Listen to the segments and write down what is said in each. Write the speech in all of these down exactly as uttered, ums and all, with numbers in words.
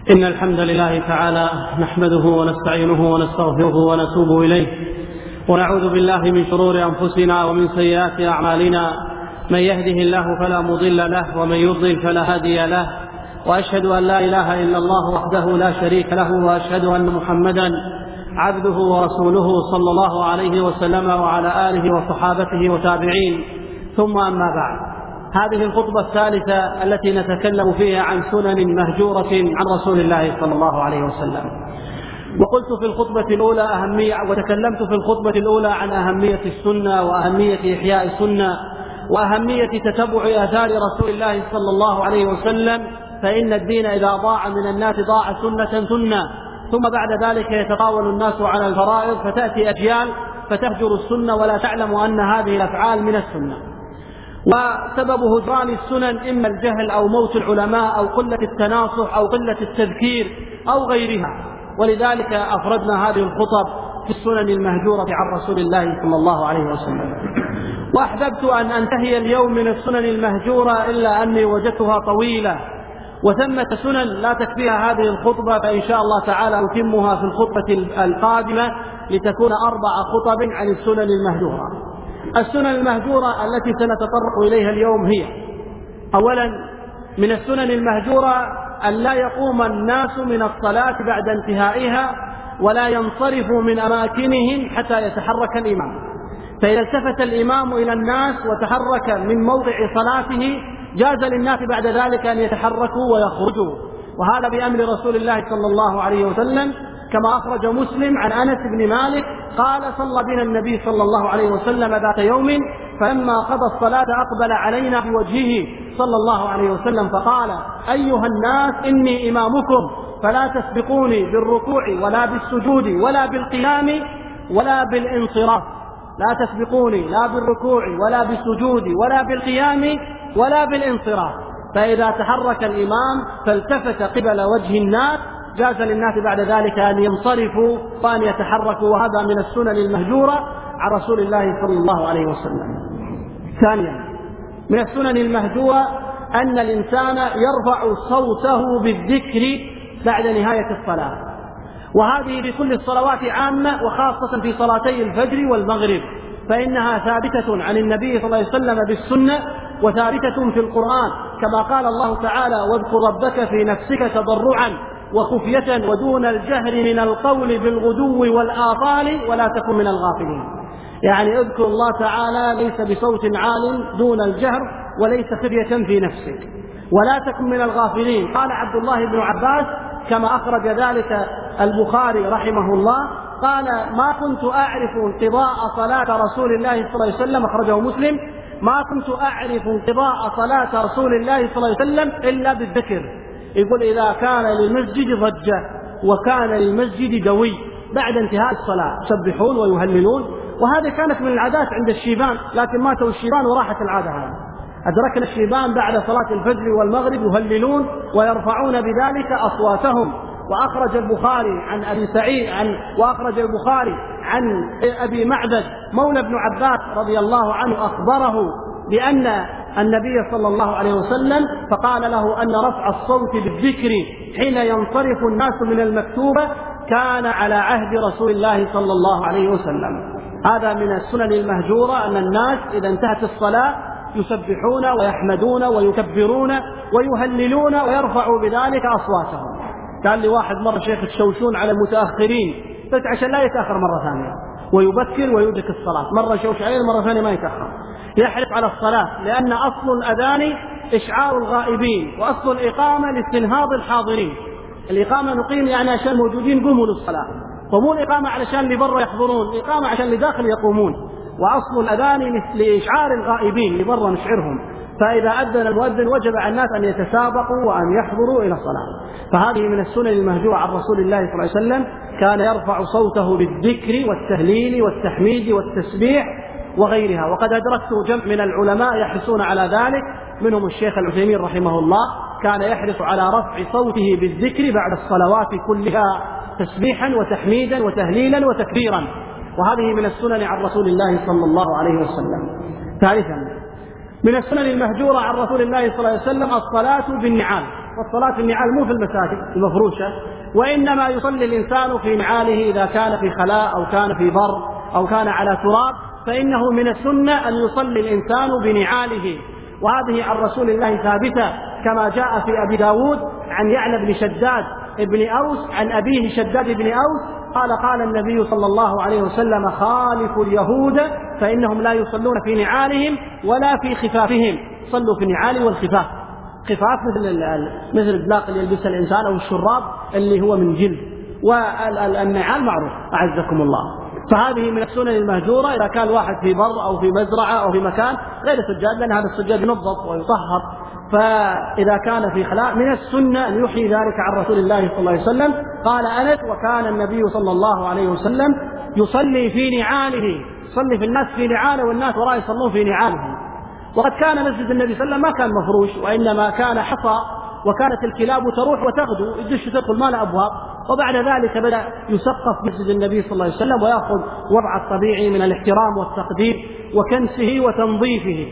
إن الحمد لله تعالى نحمده ونستعينه ونستغفره ونتوب إليه، ونعوذ بالله من شرور أنفسنا ومن سيئات أعمالنا. من يهده الله فلا مضل له، ومن يضلل فلا هادي له. وأشهد أن لا إله إلا الله وحده لا شريك له، وأشهد أن محمدا عبده ورسوله صلى الله عليه وسلم وعلى آله وصحابته وتابعين. ثم أما بعد، هذه الخطبة الثالثة التي نتكلم فيها عن سنن مهجورة عن رسول الله صلى الله عليه وسلم. وقلت في الخطبة الأولى أهمية وتكلمت في الخطبة الأولى عن أهمية السنة وأهمية إحياء السنة وأهمية تتبع آثار رسول الله صلى الله عليه وسلم، فإن الدين إذا ضاع من الناس ضاع سنة سنة. ثم بعد ذلك يتطاول الناس على الفرائض، فتأتي أجيال فتهجر السنة ولا تعلم أن هذه الأفعال من السنة. وسبب هجران السنن إما الجهل أو موت العلماء أو قلة التناصح أو قلة التذكير أو غيرها. ولذلك أفردنا هذه الخطب في السنن المهجورة عن رسول الله صلى الله عليه وسلم. وأحببت أن أنتهي اليوم من السنن المهجورة إلا أني وجدتها طويلة، وثمة سنن لا تكفيها هذه الخطبة، فإن شاء الله تعالى أتمها في الخطبة القادمة لتكون أربع خطب عن السنن المهجورة. السنن المهجورة التي سنتطرق إليها اليوم هي: أولا، من السنن المهجورة أن لا يقوم الناس من الصلاة بعد انتهائها ولا ينصرفوا من أماكنهم حتى يتحرك الإمام. فإذا التفت الإمام إلى الناس وتحرك من موضع صلاته جاز للناس بعد ذلك أن يتحركوا ويخرجوا، وهذا بأمر رسول الله صلى الله عليه وسلم، كما أخرج مسلم عن أنس بن مالك قال: صلى بنا النبي صلى الله عليه وسلم ذات يوم، فلما قضى الصلاة أقبل علينا بوجهه صلى الله عليه وسلم فقال: أيها الناس، إني إمامكم، فلا تسبقوني بالركوع ولا بالسجود ولا بالقيام ولا بالانصراف. لا تسبقوني لا بالركوع ولا بالسجود ولا بالقيام ولا بالانصراف. فإذا تحرك الإمام فالتفت قبل وجه الناس جاز للناس بعد ذلك أن ينصرفوا وأن يتحركوا، وهذا من السنن المهجورة عن رسول الله صلى الله عليه وسلم. ثانيا، من السنن المهجورة أن الإنسان يرفع صوته بالذكر بعد نهاية الصلاة، وهذه لكل الصلوات عامة، وخاصة في صلاتي الفجر والمغرب، فإنها ثابتة عن النبي صلى الله عليه وسلم بالسنة وثابتة في القرآن، كما قال الله تعالى: واذكر ربك في نفسك تضرعا وخفية ودون الجهر من القول بالغدو والآصال ولا تكن من الغافلين. يعني اذكر الله تعالى ليس بصوت عال دون الجهر، وليس خفية في نفسك، ولا تكن من الغافلين. قال عبد الله بن عباس كما أخرج ذلك البخاري رحمه الله قال: ما كنت أعرف انقضاء صلاة رسول الله صلى الله عليه وسلم، أخرجه مسلم، ما كنت أعرف انقضاء صلاة رسول الله صلى الله عليه وسلم إلا بالذكر. يقول: إذا كان للمسجد ضجة وكان للمسجد دوي بعد انتهاء الصلاة يسبحون ويهللون. وهذه كانت من العادات عند الشيبان، لكن ماتوا الشيبان وراحت العادة هذه. أدركنا الشيبان بعد صلاة الفجر والمغرب يهللون ويرفعون بذلك أصواتهم. وأخرج البخاري عن أبي سعيد عن وأخرج البخاري عن أبي معبد مولى ابن عباس رضي الله عنه أخبره بأن النبي صلى الله عليه وسلم فقال له أن رفع الصوت بالذكر حين ينصرف الناس من المكتوبة كان على عهد رسول الله صلى الله عليه وسلم. هذا من السنن المهجورة أن الناس إذا انتهت الصلاة يسبحون ويحمدون ويكبرون ويهللون ويرفعوا بذلك أصواتهم. قال لي واحد مرة: شيخ تشوشون على المتأخرين، قلت: عشان لا يتأخر مرة ثانية، ويبكر ويدرك الصلاة. مرة شوش عليه، مرة ثانية ما يتأخر، يحرص على الصلاة، لأن أصل الأذان إشعار الغائبين، وأصل الإقامة لاستنهاض الحاضرين. الإقامة نقيم يعني عشان موجودين قوموا للصلاة، ومو الإقامة علشان اللي برا يحضرون، الإقامة عشان اللي داخل يقومون. وأصل الأذان لإشعار الغائبين اللي برا نشعرهم. فإذا أذن المؤذن وجب على الناس أن يتسابقوا وأن يحضروا إلى الصلاة. فهذه من السنن المهجورة عن رسول الله صلى الله عليه وسلم، كان يرفع صوته بالذكر والتهليل والتحميد والتسبيح وغيرها. وقد أدركت جمع من العلماء يحرصون على ذلك، منهم الشيخ العثيمين رحمه الله، كان يحرص على رفع صوته بالذكر بعد الصلوات كلها تسبيحا وتحميدا وتهليلا وتكبيرا، وهذه من السنن عن رسول الله صلى الله عليه وسلم. ثالثا، من السنن المهجورة عن رسول الله صلى الله عليه وسلم الصلاة بالنعال. والصلاة في النعال مو في المساجد المفروشة، وإنما يصلي الإنسان في نعاله إذا كان في خلاء أو كان في بر أو كان على تراب، فإنه من السنة أن يصلي الإنسان بنعاله. وهذه عن رسول الله ثابتة كما جاء في أبي داود عن يعلى بن شداد بن أوس عن أبيه شداد بن أوس قال قال النبي صلى الله عليه وسلم: خالفوا اليهود فإنهم لا يصلون في نعالهم ولا في خفافهم. صلوا في النعال والخفاف. خفاف مثل مثل البلاق اللي يلبسها الإنسان أو الشراب اللي هو من جلد، والنعال معروف أعزكم الله. فهذه من السنن المهجورة إذا كان واحد في بر أو في مزرعة أو في مكان غير سجاد، لأن هذا السجاد ينظف ويطهر، فإذا كان في خلاء من السنة أن يحيي ذلك عن رسول الله صلى الله عليه وسلم. قال أنس: وكان النبي صلى الله عليه وسلم يصلي في نعاله، يصلي في الناس في نعاله والناس وراء يصلون في نعالهم. وقد كان مسجد النبي صلى الله عليه وسلم ما كان مفروش، وإنما كان حصى، وكانت الكلاب تروح وتغدو يدش تدخل ما له أبواب. وبعد ذلك بدأ يسقف مسجد النبي صلى الله عليه وسلم ويأخذ وضع الطبيعي من الاحترام والتقدير وكنسه وتنظيفه.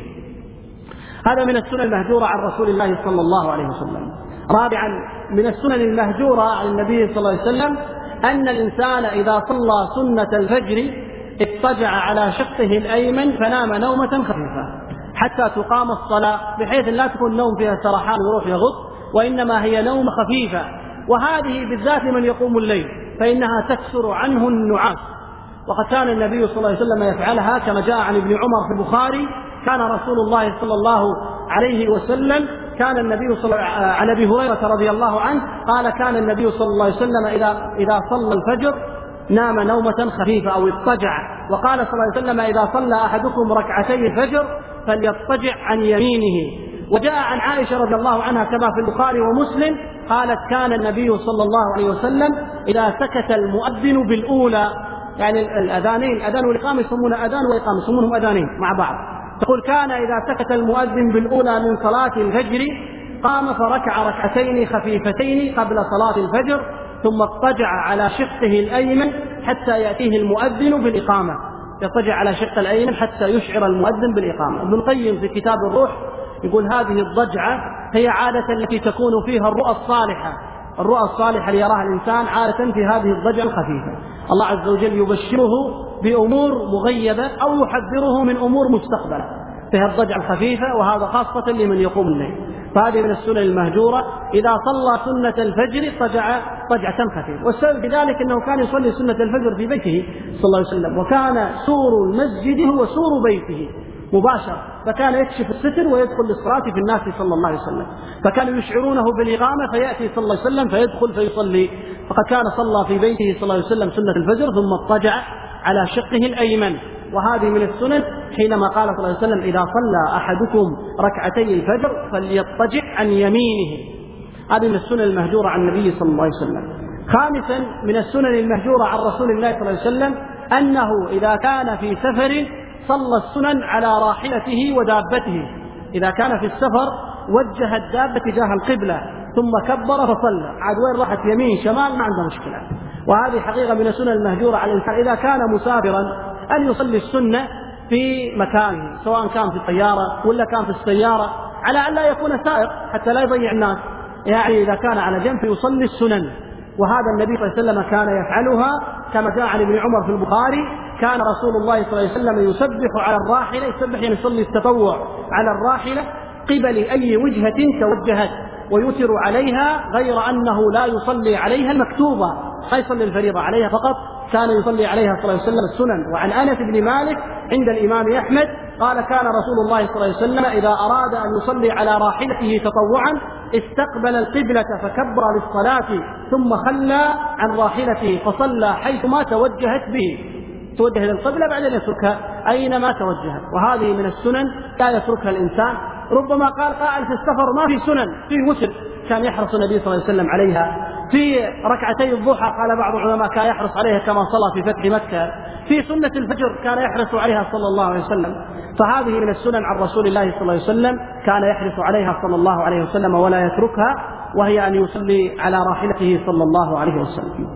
هذا من السنن المهجورة عن رسول الله صلى الله عليه وسلم. رابعا من السنن المهجورة عن النبي صلى الله عليه وسلم أن الإنسان إذا صلى سنة الفجر اضطجع على شقه الأيمن فنام نومة خفيفة حتى تقام الصلاة، بحيث لا تكون نوم فيها سرحان ويروح يغط، وإنما هي نوم خفيفة. وهذه بالذات من يقوم الليل فإنها تكسر عنه النعاس. وقد كان النبي صلى الله عليه وسلم يفعلها كما جاء عن ابن عمر في البخاري: كان رسول الله صلى الله عليه وسلم كان النبي صلى عن أبي هريرة رضي الله عنه قال: كان النبي صلى الله عليه وسلم إذا إذا صلى الفجر نام نومة خفيفة أو اضطجع. وقال صلى الله عليه وسلم: إذا صلى أحدكم ركعتي الفجر فليضطجع عن يمينه. وجاء عن عائشة رضي الله عنها كما في البخاري ومسلم قالت: كان النبي صلى الله عليه وسلم إذا سكت المؤذن بالأولى، يعني الأذانين، الأذان والإقامة يسمون أذان وإقامة، يسمونهم أذانين مع بعض. تقول: كان إذا سكت المؤذن بالأولى من صلاة الفجر قام فركع ركعتين خفيفتين قبل صلاة الفجر، ثم اضطجع على شقه الأيمن حتى يأتيه المؤذن بالإقامة. يضطجع على شقه الأيمن حتى يشعر المؤذن بالإقامة. ابن القيم في كتاب الروح يقول: هذه الضجعة هي عادة التي تكون فيها الرؤى الصالحة، الرؤى الصالحة اللي يراها الإنسان عادة في هذه الضجعة الخفيفة. الله عز وجل يبشره بأمور مغيبة أو يحذره من أمور مستقبلة فيها الضجعة الخفيفة، وهذا خاصة لمن يقوم الليل. فهذه من السنن المهجورة. إذا صلى سنة الفجر طجع طجعة خفيفة. والسبب في ذلك أنه كان يصلي سنة الفجر في بيته صلى الله عليه وسلم، وكان سور المسجد هو سور بيته مباشرة، فكان يكشف الستر ويدخل للصلاة في الناس صلى الله عليه وسلم، فكانوا يشعرونه بالإقامة فيأتي صلى الله عليه وسلم فيدخل فيصلي. فقد كان صلى في بيته صلى الله عليه وسلم سنة الفجر ثم اضطجع على شقه الأيمن. وهذه من السنن حينما قال صلى الله عليه وسلم: إذا صلى أحدكم ركعتي الفجر فليضطجع عن يمينه. هذه من السنن المهجورة عن النبي صلى الله عليه وسلم. خامسا من السنن المهجورة عن رسول الله صلى الله عليه وسلم أنه إذا كان في سفر صلى السنن على راحلته ودابته. إذا كان في السفر وجه الدابة تجاه القبلة ثم كبر فصلى، عاد وين راحت يمين شمال ما عنده مشكلة. وهذه حقيقة من السنن المهجورة على الإنسان إذا كان مسافرا أن يصلي السنة في مكانه، سواء كان في الطيارة ولا كان في السيارة، على أن لا يكون سائق حتى لا يضيع الناس. يعني إذا كان على جنب فيصلي السنن، وهذا النبي صلى الله عليه وسلم كان يفعلها كما جاء عن ابن عمر في البخاري: كان رسول الله صلى الله عليه وسلم يسبح على الراحلة، يسبح يعني يصلي التطوع على الراحلة قبل أي وجهة توجهت، ويوتر عليها، غير أنه لا يصلي عليها المكتوبة، لا يصلي الفريضة عليها فقط، كان يصلي عليها صلى الله عليه وسلم السنن. وعن أنس بن مالك عند الإمام أحمد قال: كان رسول الله صلى الله عليه وسلم إذا أراد أن يصلي على راحلته تطوعا استقبل القبلة فكبر للصلاة ثم خلى عن راحلته فصلى حيثما توجهت به، توجه للقبلة بعدين يتركها أينما توجهت. وهذه من السنن لا يتركها الإنسان. ربما قال قائل: في السفر ما في سنن، في وتر كان يحرص النبي صلى الله عليه وسلم عليها، في ركعتي الضحى قال بعض العلماء كان يحرص عليها كما صلى في فتح مكة، في سنة الفجر كان يحرص عليها صلى الله عليه وسلم. فهذه من السنن عن رسول الله صلى الله عليه وسلم كان يحرص عليها صلى الله عليه وسلم ولا يتركها، وهي أن يصلي على راحلته صلى الله عليه وسلم.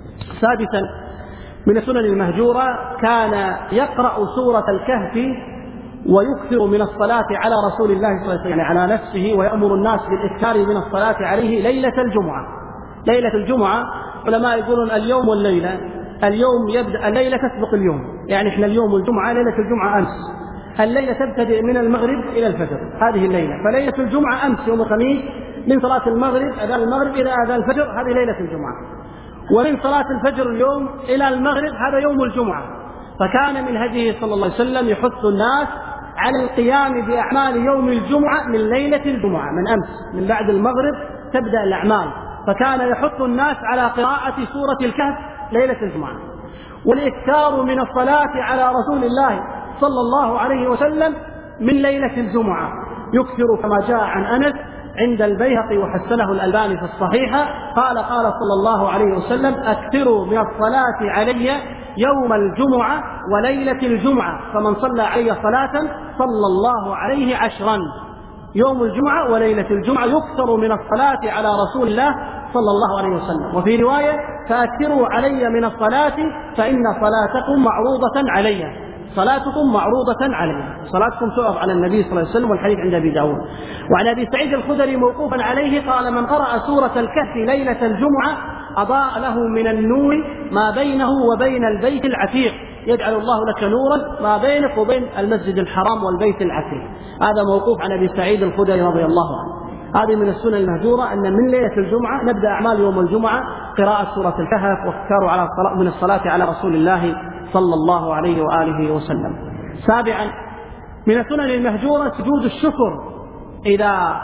سادسا من السنن المهجورة كان يقرأ سورة الكهف ويكثر من الصلاة على رسول الله صلى الله عليه وسلم يعني على نفسه، ويأمر الناس بالإكثار من الصلاة عليه ليلة الجمعة. ليلة الجمعة علماء يقولون اليوم والليلة، اليوم يبدأ، الليلة تسبق اليوم، يعني احنا اليوم والجمعة ليلة الجمعة أمس، الليلة تبتدئ من المغرب إلى الفجر، هذه الليلة. فليلة الجمعة أمس يوم الخميس من صلاة المغرب أذان المغرب إلى أذان الفجر، هذه ليلة الجمعة. ومن صلاة الفجر اليوم إلى المغرب هذا يوم الجمعة. فكان من هديه صلى الله عليه وسلم يحث الناس على القيام بأعمال يوم الجمعة من ليلة الجمعة، من أمس من بعد المغرب تبدأ الأعمال. فكان يحث الناس على قراءة سورة الكهف ليلة الجمعة، والإكثار من الصلاة على رسول الله صلى الله عليه وسلم من ليلة الجمعة. يكثر كما جاء عن أنس عند البيهقي وحسنه الألباني في الصحيحة، قال قال صلى الله عليه وسلم: أكثروا من الصلاة علي يوم الجمعة وليلة الجمعة، فمن صلى علي صلاة صلى الله عليه عشرا. يوم الجمعة وليلة الجمعة يكثر من الصلاة على رسول الله صلى الله عليه وسلم. وفي رواية: فأكثروا علي من الصلاة فإن صلاتكم معروضة علي، صلاتكم معروضة علي، صلاتكم تعرض على النبي صلى الله عليه وسلم. والحديث عند أبي داود. وعن أبي سعيد الخدري موقوفا عليه قال: من قرأ سورة الكهف ليلة الجمعة أضاء له من النور ما بينه وبين البيت العتيق، يجعل الله لك نورا ما بينك وبين المسجد الحرام والبيت العتيق. هذا موقوف عن أبي سعيد الخدري رضي الله عنه. هذه من السنن المهجورة، أن من ليلة الجمعة نبدأ أعمال يوم الجمعة قراءة سورة الكهف واختيار على الصلاة من الصلاة على رسول الله صلى الله عليه وآله وسلم. سابعا من السنن المهجورة سجود الشكر. إذا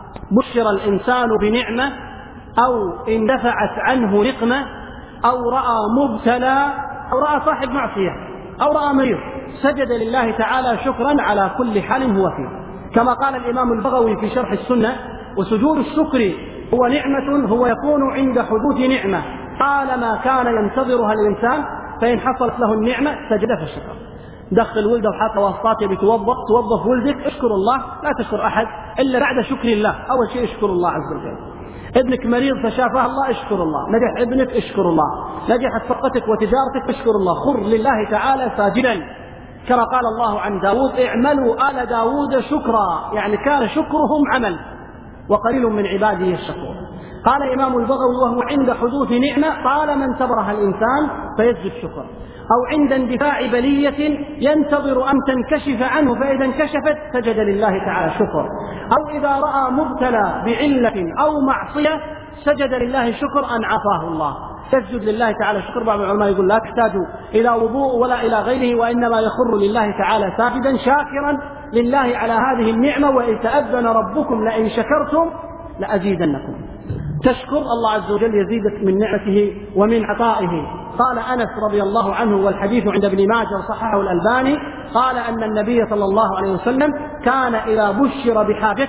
بشر الإنسان بنعمة أو اندفعت عنه نقمة أو رأى مبتلى أو رأى صاحب معصية أو رأى مريض، سجد لله تعالى شكرا على كل حال هو فيه، كما قال الإمام البغوي في شرح السنة: وسجود الشكر هو نعمة هو يكون عند حدوث نعمة طالما كان ينتظرها الإنسان، فإن حصلت له النعمة سجد في الشكر. دخل ولده وحاط واسطات يبي توظف توظف ولدك، اشكر الله، لا تشكر أحد إلا بعد شكر الله. أول شيء اشكر الله عز وجل. ابنك مريض فشافاه الله، اشكر الله. نجح ابنك، اشكر الله. نجحت فرقتك وتجارتك، اشكر الله. خر لله تعالى ساجدا، كما قال الله عن داود: اعملوا آل داود شكرا، يعني كان شكرهم عمل، وقليل من عباده الشكور. قال الإمام البغوي: وهو عند حدوث نعمة طالما انتظرها الإنسان فيسجد شكر، أو عند اندفاع بلية ينتظر أن تنكشف عنه فإذا انكشفت سجد لله تعالى شكر، أو إذا رأى مبتلى بعلة أو معصية سجد لله شكر أن عافاه الله، تسجد لله تعالى شكر. بعض العلماء يقول لا تحتاج إلى وضوء ولا إلى غيره، وإنما يخر لله تعالى ساجدا شاكرا لله على هذه النعمة: وإن تأذن ربكم لئن شكرتم لأزيدنكم. تشكر الله عز وجل يزيدك من نعمته ومن عطائه. قال أنس رضي الله عنه، والحديث عند ابن ماجه وصححه الألباني، قال أن النبي صلى الله عليه وسلم كان إذا بشر بحاجة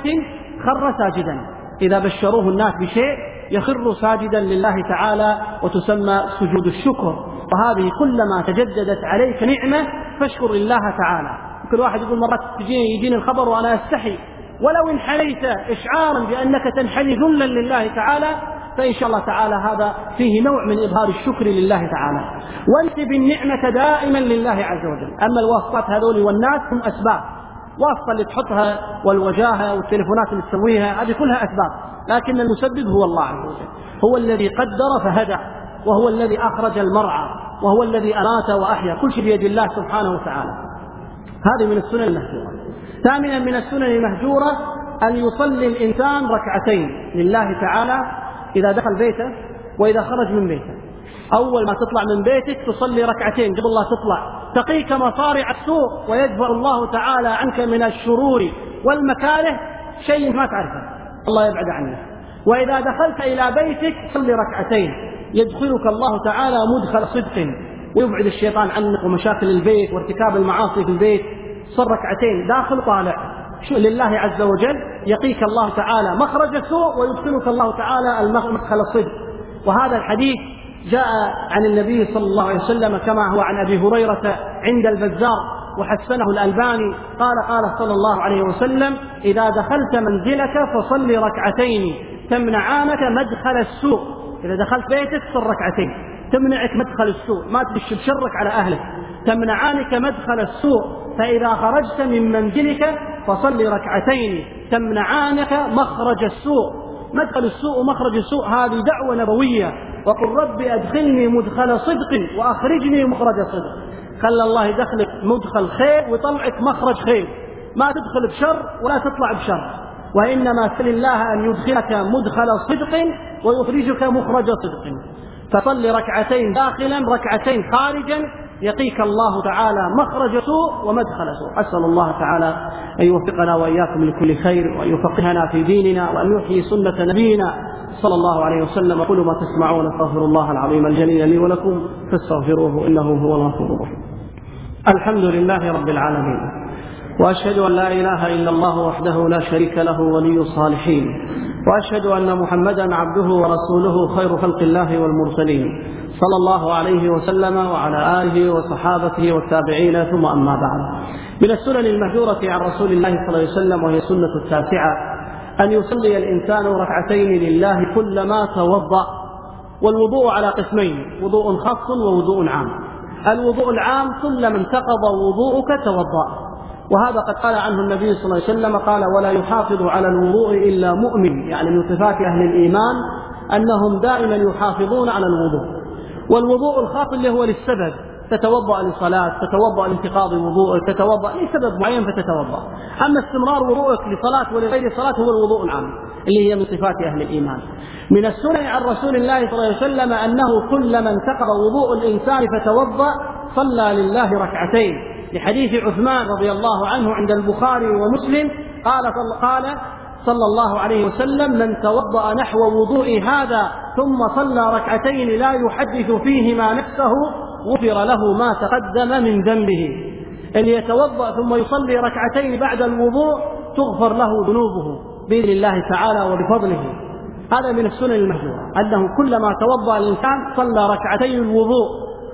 خر ساجدا، إذا بشروه الناس بشيء يخر ساجدا لله تعالى، وتسمى سجود الشكر. وهذه كلما تجددت عليك نعمة فاشكر الله تعالى. كل واحد يقول مرات تجيني يجيني الخبر وأنا أستحي، ولو انحنيت إشعارا بأنك تنحني ذلا لله تعالى فإن شاء الله تعالى هذا فيه نوع من إظهار الشكر لله تعالى. وانسب النعمة دائما لله عز وجل. أما الواسطات هذول والناس هم أسباب، واسطة اللي تحطها والوجاهة والتليفونات اللي تسويها هذه كلها أسباب، لكن المسبب هو الله عز وجل. هو الذي قدر فهدى، وهو الذي أخرج المرعى، وهو الذي أمات وأحيا، كل شيء بيد الله سبحانه وتعالى. هذه من السنن المهجورة. ثامنا من السنن المهجورة أن يصلي الإنسان ركعتين لله تعالى إذا دخل بيته وإذا خرج من بيته. أول ما تطلع من بيتك تصلي ركعتين قبل لا تطلع، تقيك مصارع السوء ويدفع الله تعالى عنك من الشرور والمكاره شيء ما تعرفه، الله يبعد عنك. وإذا دخلت إلى بيتك صلي ركعتين، يدخلك الله تعالى مدخل صدق ويبعد الشيطان عنك ومشاكل البيت وارتكاب المعاصي في البيت. صل ركعتين داخل طالع لله عز وجل، يقيك الله تعالى مخرج السوء ويدخلك الله تعالى المدخل الصدق. وهذا الحديث جاء عن النبي صلى الله عليه وسلم كما هو عن أبي هريرة عند البزار وحسنه الألباني، قال قال صلى الله عليه وسلم: إذا دخلت منزلك فصل ركعتين تمنعانك مدخل السوء. إذا دخلت بيتك صل ركعتين تمنعك مدخل السوء، ما تبش بشرك على أهلك، تمنعانك مدخل السوء فإذا خرجت من منزلك فصل ركعتين تمنعانك مخرج السوء. مدخل السوء ومخرج السوء هذه دعوة نبوية، وقل رب أدخلني مدخل صدق وأخرجني مخرج صدق. خلى الله يدخلك مدخل خير ويطلعك مخرج خير، ما تدخل بشر ولا تطلع بشر، وإنما سل الله أن يدخلك مدخل صدق ويخرجك مخرج صدق. فصل ركعتين داخلا ركعتين خارجا يقيك الله تعالى مخرج سوء ومدخل سوء. أسأل الله تعالى أن يوفقنا وإياكم لكل خير، وأن يفقهنا في ديننا، وأن يحيي سنة نبينا صلى الله عليه وسلم. قولوا ما تسمعون. استغفر الله العظيم الجليل لي ولكم فاستغفروه إنه هو الغفور الرحيم. الحمد لله رب العالمين، وأشهد أن لا إله إلا الله وحده لا شريك له ولي الصالحين، وأشهد أن محمدا عبده ورسوله خير خلق الله والمرسلين صلى الله عليه وسلم وعلى آله وصحابته والتابعين، ثم أما بعد. من السنن المهجورة عن رسول الله صلى الله عليه وسلم، وهي السنة التاسعة، أن يصلي الإنسان ركعتين لله كلما توضأ. والوضوء على قسمين: وضوء خاص ووضوء عام. الوضوء العام: كلما انتقض وضوءك توضأ، وهذا قد قال عنه النبي صلى الله عليه وسلم، قال: ولا يحافظ على الوضوء إلا مؤمن، يعني من صفات أهل الإيمان أنهم دائما يحافظون على الوضوء. والوضوء الخاص اللي هو للسبب: تتوضأ لصلاة، تتوضأ لانتقاض وضوءك، تتوضأ لسبب معين فتتوضأ. أما استمرار وضوءك لصلاة ولغير صلاة هو الوضوء العام اللي هي من صفات أهل الإيمان. من السنن عن رسول الله صلى الله عليه وسلم أنه كلما انتقض وضوء الإنسان فتوضأ صلى لله ركعتين، لحديث عثمان رضي الله عنه عند البخاري ومسلم قال قال صلى الله عليه وسلم: من توضأ نحو وضوء هذا ثم صلى ركعتين لا يحدث فيهما نفسه غفر له ما تقدم من ذنبه. اللي يتوضأ ثم يصلي ركعتين بعد الوضوء تغفر له ذنوبه بإذن الله تعالى وبفضله. هذا من السنن المهجورة، أنه كلما توضأ الإنسان صلى ركعتين الوضوء.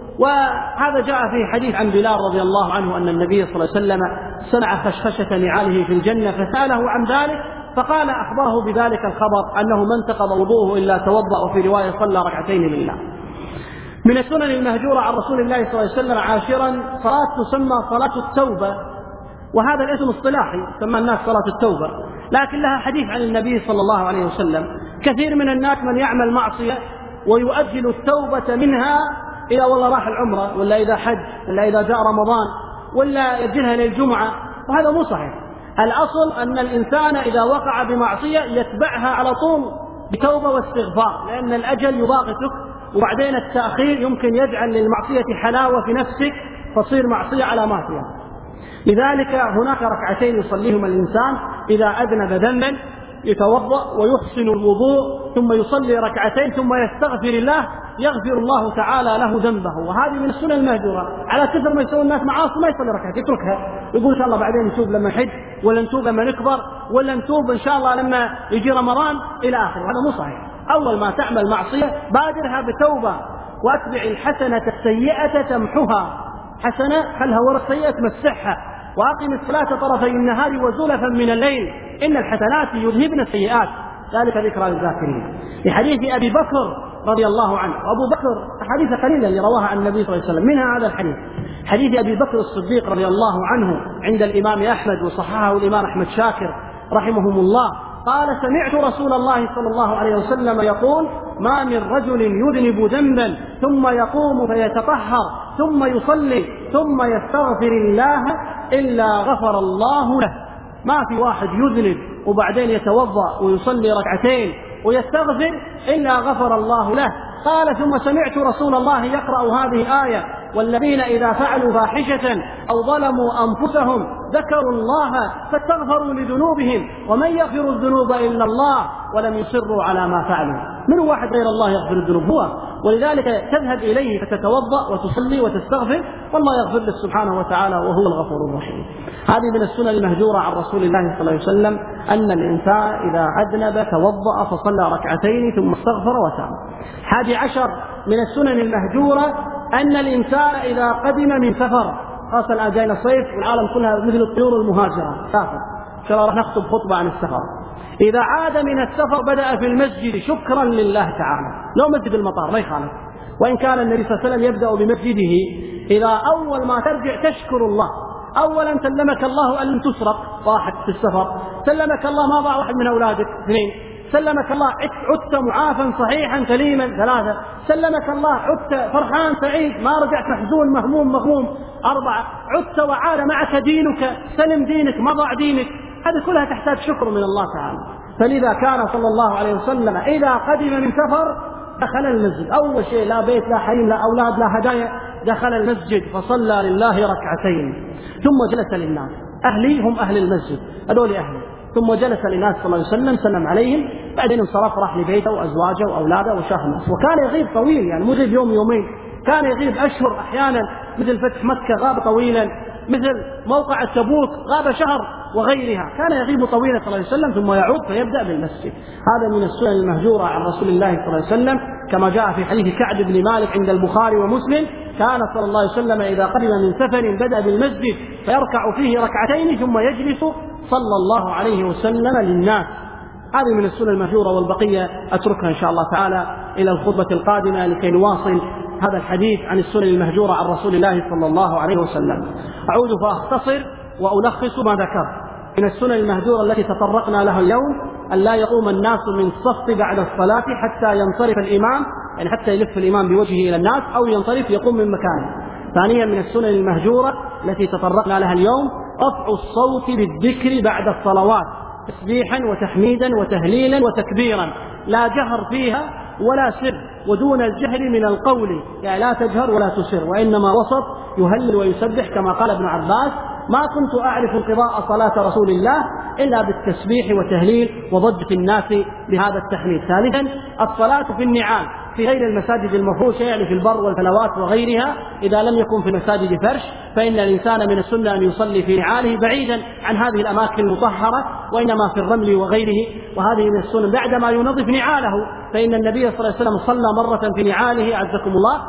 وهذا جاء في حديث عن بلال رضي الله عنه أن النبي صلى الله عليه وسلم سمع خشخشة نعاله في الجنة فسأله عن ذلك، فقال أخبره بذلك الخبر أنه ما انتقض وضوءه إلا توضأ، وفي رواية صلى ركعتين لله. من السنن المهجورة عن رسول الله صلى الله عليه وسلم عاشرا: صلاة تسمى صلاة التوبة، وهذا الاسم اصطلاحي سمى الناس صلاة التوبة، لكن لها حديث عن النبي صلى الله عليه وسلم. كثير من الناس من يعمل معصية ويؤجل التوبة منها إذا والله راح العمرة، ولا إذا حج، ولا إذا جاء رمضان، ولا يأجلها للجمعة، وهذا مو صحيح. الأصل أن الإنسان إذا وقع بمعصية يتبعها على طول بتوبة واستغفار، لأن الأجل يضاغطك، وبعدين التأخير يمكن يجعل للمعصية حلاوة في نفسك فتصير معصية على معصية. لذلك هناك ركعتين يصليهما الإنسان إذا أذنب ذنبا، يتوضأ ويحسن الوضوء ثم يصلي ركعتين ثم يستغفر الله يغفر الله تعالى له ذنبه. وهذه من السنن المهجورة. على كثر ما يسوي الناس معاصي ما يصلي ركعتين، يتركها، يقول إن شاء الله بعدين نتوب لما نحج، ولا نتوب لما نكبر، ولا نتوب إن شاء الله لما يجي رمضان إلى آخره. هذا مو صحيح. أول ما تعمل معصية بادرها بتوبة، وأتبع الحسنة السيئة تمحها. حسنة خلها ورا السيئة تمسحها، وأقم الصلاة طرفي النهار وزلفا من الليل إن الحسنات يذهبن السيئات ذلك ذكرى للذاكرين. لحديث أبي بكر رضي الله عنه. أبو بكر أحاديث قليلة اللي رواها عن النبي صلى الله عليه وسلم، منها هذا الحديث، حديث أبي بكر الصديق رضي الله عنه عند الإمام أحمد، وصححه الإمام أحمد شاكر رحمهم الله. قال: سمعت رسول الله صلى الله عليه وسلم يقول: ما من رجل يذنب ذنبا ثم يقوم فيتطهر ثم يصلي ثم يستغفر الله إلا غفر الله له. ما في واحد يذنب وبعدين يتوضأ ويصلي ركعتين ويستغفر إلا غفر الله له. قال: ثم سمعت رسول الله يقرأ هذه الآية: والذين إذا فعلوا فاحشة أو ظلموا أنفسهم ذكروا الله فاستغفروا لذنوبهم ومن يغفر الذنوب إلا الله ولم يصروا على ما فعلوا. من واحد غير الله يغفر الذنوب؟ هو. ولذلك تذهب إليه فتتوضأ وتصلي وتستغفر، والله يغفر لك سبحانه وتعالى وهو الغفور الرحيم. هذه من السنن المهجورة عن رسول الله صلى الله عليه وسلم، أن الإنسان إذا أذنب توضأ فصلى ركعتين ثم استغفر وتاب. حادي عشر من السنن المهجورة أن الإنسان إذا قدم من سفر، خاصة الآن جاينا الصيف والعالم كلها مثل الطيور المهاجرة سافر، إن شاء الله راح نخطب خطبة عن السفر. إذا عاد من السفر بدأ في المسجد شكرا لله تعالى، لو مسجد المطار ما يخالف، وإن كان النبي صلى الله عليه وسلم يبدأ بمسجده. إذا أول ما ترجع تشكر الله، أولا سلمك الله أن تسرق، واحد في السفر، سلمك الله ما ضاع واحد من أولادك، اثنين، سلمك الله عدت معافا صحيحا سليما، ثلاثة، سلمك الله عدت فرحان سعيد ما رجعت محزون مهموم مغموم، أربعة، عدت وعاد معك دينك، سلم دينك ما ضاع دينك. هذه كلها تحتاج شكر من الله تعالى. فلذا كان صلى الله عليه وسلم إذا قدم من سفر دخل المسجد، أول شيء لا بيت لا حريم لا أولاد لا هدايا، دخل المسجد فصلى لله ركعتين ثم جلس للناس. أهلي هم أهل المسجد، هذول أهلي. ثم جلس للناس صلى الله عليه وسلم سلم عليهم، بعدين انصرف راح لبيته وأزواجه وأولاده وشاف الناس. وكان يغيب طويل، يعني مو يغيب يوم يومين، كان يغيب أشهر أحيانا، مثل فتح مكة غاب طويلا، مثل موقع تبوك غاب شهر وغيرها، كان يغيب طويلا صلى الله عليه وسلم ثم يعود فيبدأ بالمسجد. هذا من السنن المهجورة عن رسول الله صلى الله عليه وسلم، كما جاء في حديث كعب بن مالك عند البخاري ومسلم، كان صلى الله عليه وسلم إذا قدم من سفر بدأ بالمسجد فيركع فيه ركعتين ثم يجلس صلى الله عليه وسلم للناس. هذه من السنن المهجورة، والبقية أتركها إن شاء الله تعالى إلى الخطبة القادمة لكي نواصل هذا الحديث عن السنن المهجورة عن رسول الله صلى الله عليه وسلم. أعود فأختصر وألخص ما ذكرت. من السنن المهجورة التي تطرقنا لها اليوم أن لا يقوم الناس من الصف بعد الصلاة حتى ينصرف الإمام، يعني حتى يلف الإمام بوجهه إلى الناس أو ينصرف يقوم من مكانه. ثانيا من السنن المهجورة التي تطرقنا لها اليوم رفع الصوت بالذكر بعد الصلوات، تسبيحا وتحميدا وتهليلا وتكبيرا، لا جهر فيها ولا سر، ودون الجهر من القول، يعني لا تجهر ولا تسر، وإنما وسط يهلل ويسبح، كما قال ابن عباس: ما كنت أعرف انقضاء صلاة رسول الله إلا بالتسبيح وتهليل وضجة الناس بهذا التحميد. ثالثا الصلاة في النعال في غير المساجد المفروشة، يعني في البر والفلوات وغيرها، إذا لم يكن في المساجد فرش فإن الإنسان من السنة أن يصلي في نعاله بعيدا عن هذه الأماكن المطهرة، وإنما في الرمل وغيره. وهذه من السنن بعدما ينظف نعاله، فإن النبي صلى الله عليه وسلم صلى مرة في نعاله أعزكم الله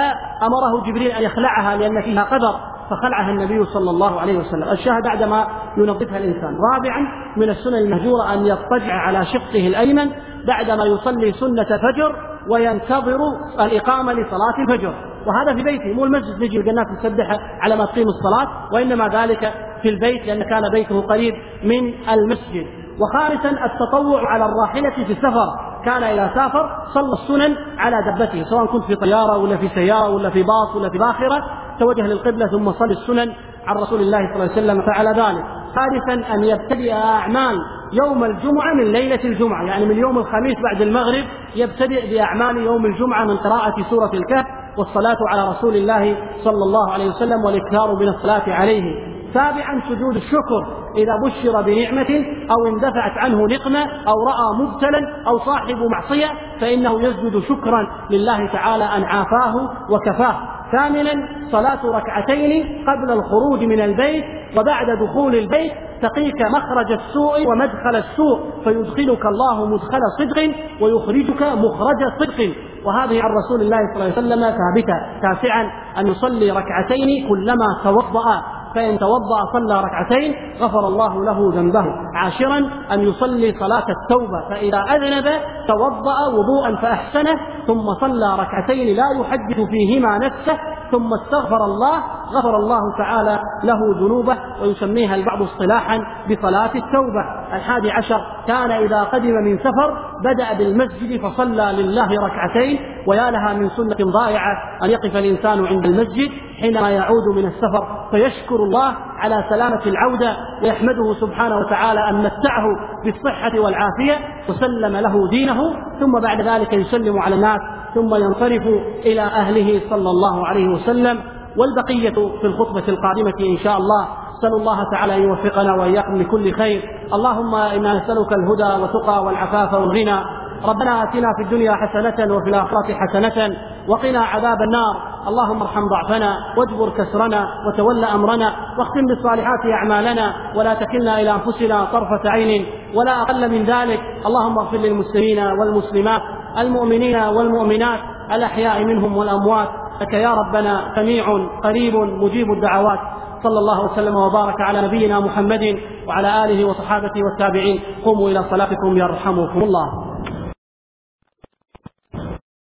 فأمره جبريل أن يخلعها لأن فيها قدر، فخلعها النبي صلى الله عليه وسلم. الشاهد بعدما ينظفها الإنسان. رابعا من السنن المهجورة أن يضطجع على شقه الأيمن بعدما يصلي سنة فجر وينتظر الإقامة لصلاة الفجر، وهذا في بيته، مو المسجد نجي الناس تسبح على ما تقيم الصلاة، وإنما ذلك في البيت لأن كان بيته قريب من المسجد. وخامسا التطوع على الراحلة في السفر، كان إذا سافر صلى السنن على دبته، سواء كنت في طيارة ولا في سيارة ولا في باص ولا في باخرة، توجه للقبلة ثم صلي السنن عن رسول الله صلى الله عليه وسلم فعل ذلك. ثالثا أن يبتدئ أعمال يوم الجمعة من ليلة الجمعة، يعني من يوم الخميس بعد المغرب يبتدئ بأعمال يوم الجمعة من قراءة سورة الكهف والصلاة على رسول الله صلى الله عليه وسلم والإكثار من الصلاة عليه. سابعا سجود الشكر، إذا بشر بنعمة أو اندفعت عنه نقمة أو رأى مبتلا أو صاحب معصية فإنه يسجد شكرا لله تعالى أن عافاه وكفاه. ثامنا صلاة ركعتين قبل الخروج من البيت وبعد دخول البيت تقيك مخرج السوء ومدخل السوء، فيدخلك الله مدخل صدق ويخرجك مخرج صدق، وهذه عن رسول الله صلى الله عليه وسلم ثابتة. تاسعا أن يصلي ركعتين كلما توضأ، فإن توضأ صلى ركعتين غفر الله له ذنبه. عاشرا أن يصلي صلاة التوبة، فإذا أذنب توضأ وضوءا فأحسنه ثم صلى ركعتين لا يحدث فيهما نفسه ثم استغفر الله، غفر الله تعالى له ذنوبه، ويسميها البعض اصطلاحا بصلاة التوبة. الحادي عشر كان إذا قدم من سفر بدأ بالمسجد فصلى لله ركعتين، ويا لها من سنة ضائعة أن يقف الإنسان عند المسجد حينما يعود من السفر فيشكر الله على سلامة العودة ويحمده سبحانه وتعالى أن متعه بالصحة والعافية وسلم له دينه، ثم بعد ذلك يسلم على الناس ثم ينصرف إلى أهله صلى الله عليه وسلم. والبقية في الخطبة القادمة إن شاء الله. أسأل الله تعالى أن يوفقنا وإياكم لكل خير. اللهم إنا نسألك الهدى والتقى والعفاف والغنى. ربنا آتنا في الدنيا حسنة وفي الآخرة حسنة وقنا عذاب النار. اللهم ارحم ضعفنا واجبر كسرنا وتول أمرنا واختم بالصالحات أعمالنا ولا تكلنا إلى أنفسنا طرفة عين ولا أقل من ذلك. اللهم اغفر للمسلمين والمسلمات المؤمنين والمؤمنات الأحياء منهم والأموات، لك يا ربنا سميع قريب مجيب الدعوات. صلى الله وسلم وبارك على نبينا محمد وعلى آله وصحابته والتابعين. قوموا إلى صلاتكم يرحمكم الله.